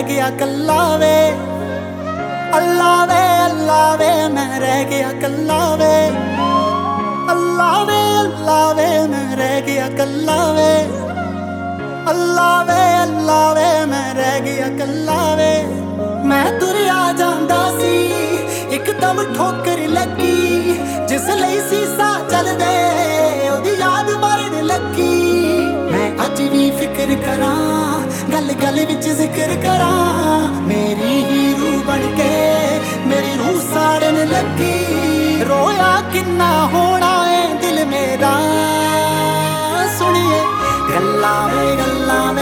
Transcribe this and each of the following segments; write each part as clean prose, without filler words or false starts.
गया कल्ला वे। अल्लाह वे अल्लाह वे मैं रह गया कल्ला वे। अल्लाह वे मैं रह गया कल्ला वे। अल्लाह वे मैं रह गया कल्ला वे। मैं तुरिया जांदा सी एकदम ठोकर लगी, जिस लई सीसा चल दे ओदी याद मारन लगी। मैं अज भी फिक्र करा गल गल विच जिक्र करा, मेरी ही रूह बन के मेरी रूह साड़न लगी। रोया किन्ना होना है दिल मेरा, सुनिए गल्ला में गल्ला में।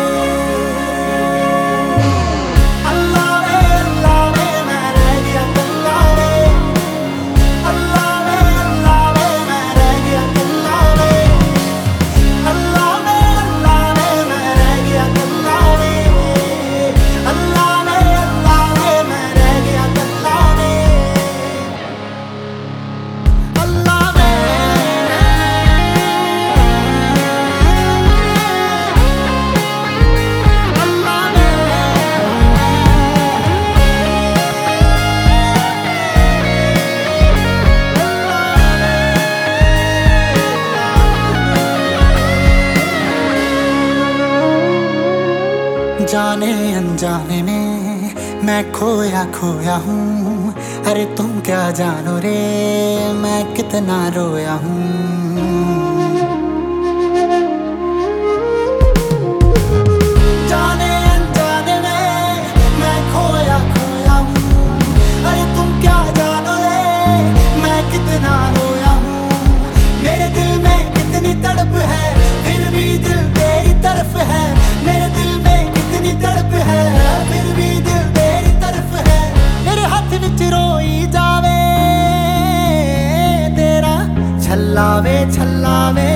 जाने अनजाने में मैं खोया खोया हूँ, अरे तुम क्या जानो रे मैं कितना रोया हूँ। जाने अनजाने में मैं खोया खोया हूँ, अरे तुम क्या जानो रे मैं कितना रोया हूँ। मेरे दिल में कितनी तड़प है फिर भी दिल तेरी तरफ है। मेरे दिल में तड़प है फिर भी दिल तेरी तरफ है। मेरे हाथ विच रोई जावे तेरा छल्लावे छल्लावे।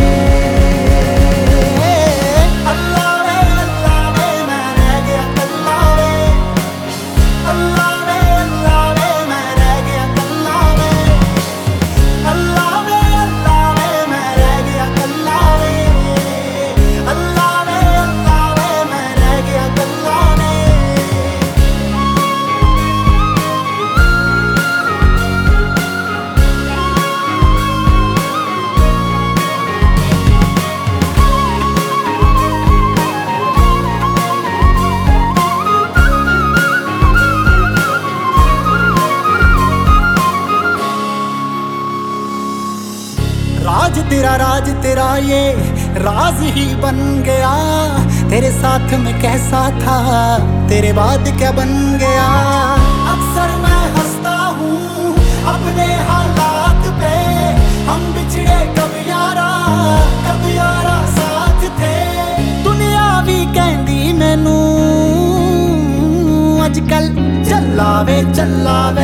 राज तेरा ये राज ही बन गया। तेरे साथ में कैसा था तेरे बाद क्या बन गया। अक्सर मैं हंसता हूँ अपने हालात पे, हम बिछड़े कब यारा साथ थे। दुनिया भी कहती मैनू अजकल चलावे चलावे।